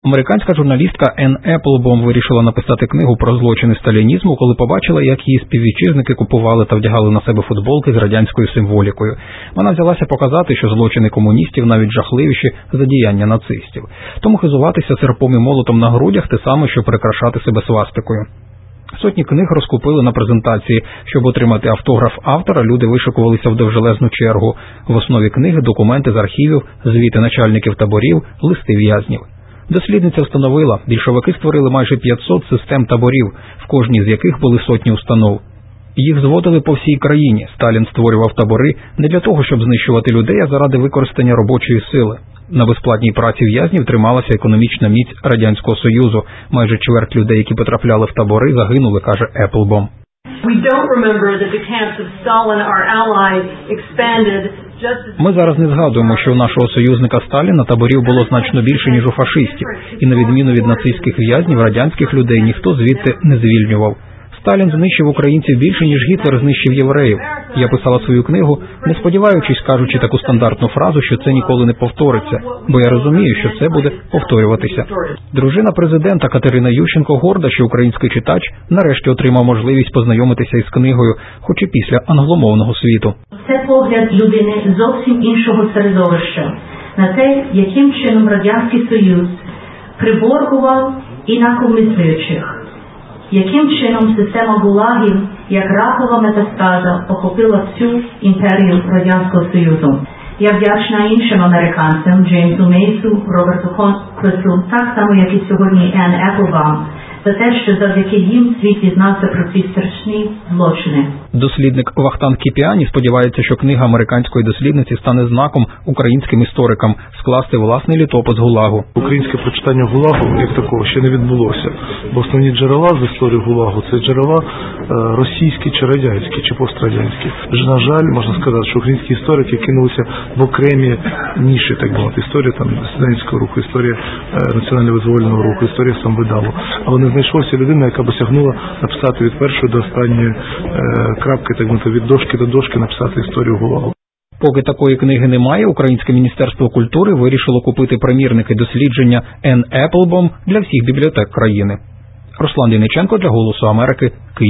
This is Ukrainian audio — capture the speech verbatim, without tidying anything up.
Американська журналістка Енн Еплбом вирішила написати книгу про злочини сталінізму, коли побачила, як її співвітчизники купували та вдягали на себе футболки з радянською символікою. Вона взялася показати, що злочини комуністів навіть жахливіші за діяння нацистів. Тому хизуватися серпом і молотом на грудях – те саме, що прикрашати себе свастикою. Сотні книг розкупили на презентації. Щоб отримати автограф автора, люди вишикувалися в довжелезну чергу. В основі книги – документи з архівів, звіти начальників таборів, листи в'язнів. Дослідниця встановила, більшовики створили майже п'ятсот систем таборів, в кожній з яких були сотні установ. Їх зводили по всій країні. Сталін створював табори не для того, щоб знищувати людей, а заради використання робочої сили. На безплатній праці в'язнів трималася економічна міць Радянського Союзу. Майже чверть людей, які потрапляли в табори, загинули, каже Еплбом. Ми зараз не згадуємо, що у нашого союзника Сталіна таборів було значно більше, ніж у фашистів. І на відміну від нацистських в'язнів, радянських людей ніхто звідти не звільнював. Сталін знищив українців більше, ніж Гітлер знищив євреїв. Я писала свою книгу, не сподіваючись, кажучи таку стандартну фразу, що це ніколи не повториться, бо я розумію, що це буде повторюватися. Дружина президента Катерина Ющенко горда, що український читач нарешті отримав можливість познайомитися із книгою, хоч і після англомовного світу. Це погляд людини зовсім іншого середовища на те, яким чином Радянський Союз приборкував інакомислюючих. Яким чином система ГУЛАГів, як ракова метастаза, охопила всю імперію Радянського Союзу. Я вдячна іншим американцям, Джеймсу Мейсу, Роберту Конклесу, так само, як і сьогодні Енн Еплбом, за те, що завдяки їм світ дізнався про ці страшні злочини. Дослідник Вахтанг Кіпіані сподівається, що книга американської дослідниці стане знаком українським історикам скласти власний літопис ГУЛАГу. Українське прочитання ГУЛАГу, як такого, ще не відбулося. Бо основні джерела з історії ГУЛАГу – це джерела російські чи радянські, чи пострадянські. На жаль, можна сказати, що українські історики кинулися в окремі ніші, так мовити. Історія там студентського руху, історія національно-визвольного руху, історія самовидаву. Але не знайшлася людина, яка б осягнула написати від першої до останньої крапки, так мовити, від дошки до дошки написати історію ГУЛАГу. Поки такої книги немає, Українське міністерство культури вирішило купити примірники дослідження Енн Еплбом для всіх бібліотек країни. Руслан Дійниченко для «Голосу Америки», Київ.